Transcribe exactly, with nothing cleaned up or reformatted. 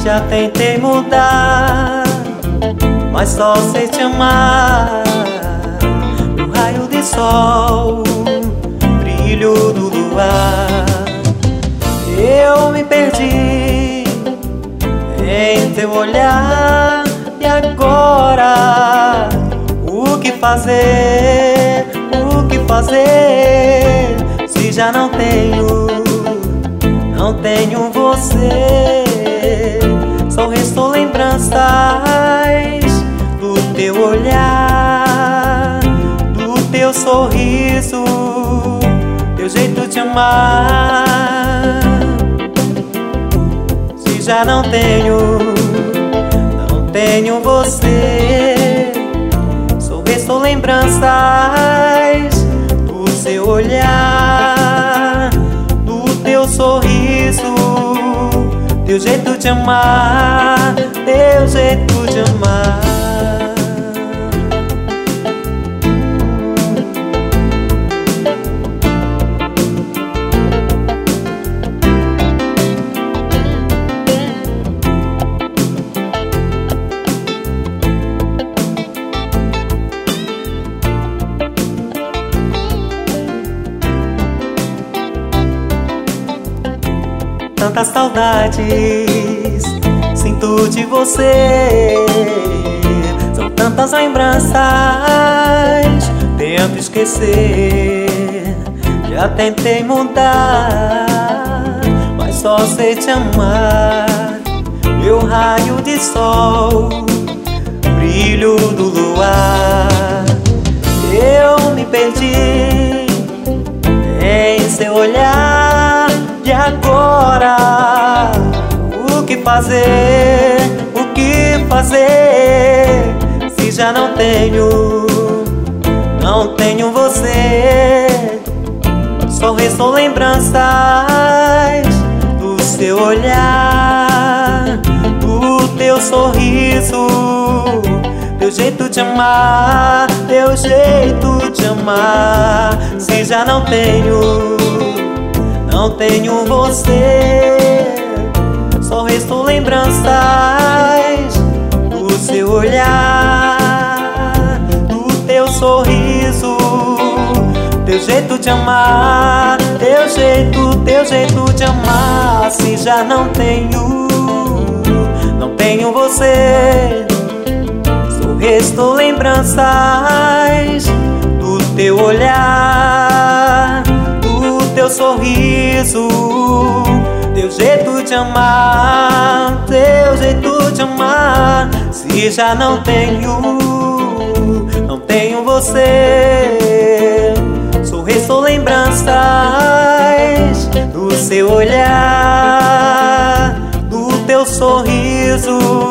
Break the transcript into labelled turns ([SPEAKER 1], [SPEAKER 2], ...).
[SPEAKER 1] Já tentei mudar, mas só sei te amar. No raio de sol, brilho do luar. Eu me perdi em teu olhar. E agora, o que fazer? O que fazer? Se já não tenho, não tenho você. Só restou lembranças do teu olhar, do teu sorriso, teu jeito de amar. Se já não tenho, não tenho você. Só restou lembranças do seu olhar, do teu sorriso, teu jeito de amar, teu jeito de amar. Tantas saudades sinto de você. São tantas lembranças, tento esquecer. Já tentei mudar, mas só sei te amar. Meu raio de sol, brilho do luar. Eu me perdi em seu olhar. E agora, o que fazer? O que fazer? Se já não tenho, não tenho você. Só restou lembranças do seu olhar, do teu sorriso, teu jeito de amar, teu jeito de amar. Se já não tenho, não tenho você. Só restou lembranças do seu olhar, do teu sorriso, teu jeito de amar, teu jeito, teu jeito de amar. Se já não tenho, não tenho você. Só restou lembranças do teu olhar, teu sorriso, teu jeito de amar, teu jeito de amar. Se já não tenho, não tenho você. Só restou lembranças do seu olhar, do teu sorriso,